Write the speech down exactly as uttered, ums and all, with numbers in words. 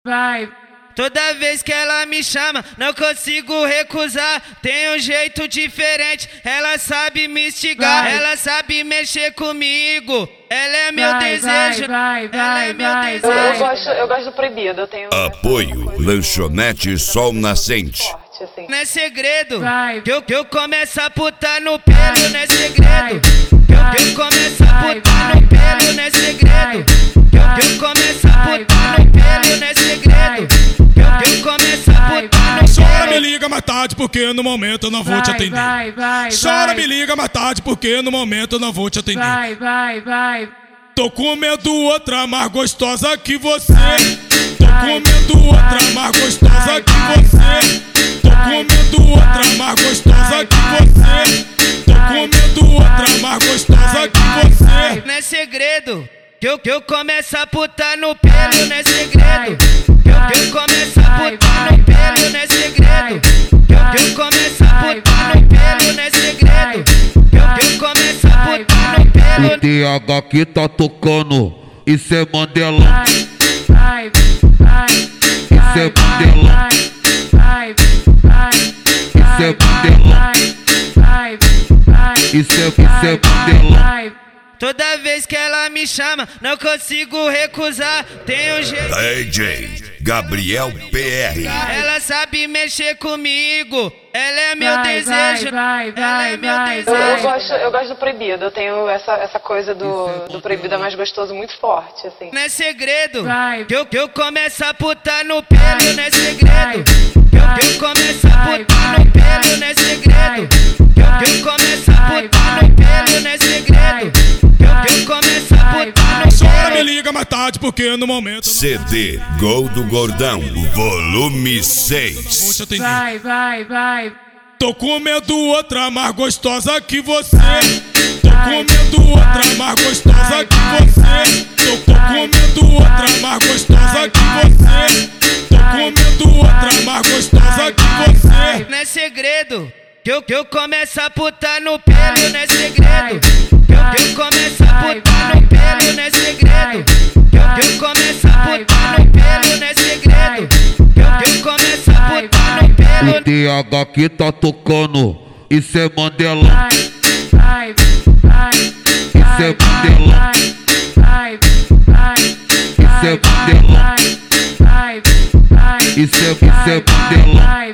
vai. Toda vez que ela me chama, não consigo recusar. Tem um jeito diferente, ela sabe me instigar. Vai. Ela sabe mexer comigo. Ela é meu Vai, desejo. vai, vai, ela é meu vai, desejo. vai. Eu, eu, gosto, eu gosto do proibido, eu tenho... Apoio Lanchonete Sol Nascente. Forte, assim. Não é segredo Vai. que eu, que eu começo a putar no pelo, não é segredo. Que eu, que eu começo a Vai, putar vai, no pelo, vai, não é vai, segredo. Que eu, que eu começo a vai, putar vai, no pelo, vai, não é vai, segredo. Que eu, que eu começo a vai, putar no Chora, me pelo. liga mais tarde porque no momento eu não vou te vai, atender. vai, vai, Chora, vai. me liga mais tarde porque no momento eu não vou te atender. Vai, vai, vai. Tô comendo outra mais gostosa que você. Tô comendo outra mais gostosa que você. Tô comendo outra mais gostosa que você. Tô comendo outra mais gostosa que você. Não é segredo que eu, que eu começo a putar no pelo, não é segredo. Que eu, que eu começo a putar no pelo, não é segredo. Que eu, que eu começo a putar no pelo, não é segredo. Que eu, que eu começo a putar no pelo. O T H que tá tocando, isso é Mandela, Vai, vai, isso é Mandela, vai, vai, isso é Mandela, vai, vai, isso é, isso é Mandela. vai. Toda vez que ela me chama, não consigo recusar. Tem um jeito. D J Gabriel P R. Ela sabe mexer comigo. Ela é meu Vai, desejo. vai, vai, Ela é meu vai, Eu, eu, desejo. gosto, eu gosto do proibido, eu tenho essa, essa coisa do, do proibido é mais gostoso muito forte, assim. Não é segredo Vai. que eu, que eu começo a putar no pelo, não é segredo. Que eu, que eu começo a putar no pelo, não é segredo. Que eu, que eu começo a putar no pelo, não é segredo. Que eu, que eu começo a putar no Chora, me pelo. liga mais tarde porque no momento eu não C D Gol do Gordão, volume vou seis. te atender. Vai, vai, vai. Tô comendo outra mais gostosa que você. Tô comendo outra mais gostosa que você. Tô, tô comendo outra mais gostosa que você. Tô comendo outra mais gostosa que você. Não é segredo que eu, que eu começo a putar no pelo, não é segredo. Que eu, que eu começo a putar no pelo, não é segredo. Que eu, que eu começo a putar no pelo, não é segredo. Que eu, que eu começo a putar no O pelo. T H que tá tocando, isso é Mandela, Vai, vai, vai. isso é Mandela, Vai, vai, isso é Mandela, vai, vai, vai. isso é, isso é Mandela. Vai,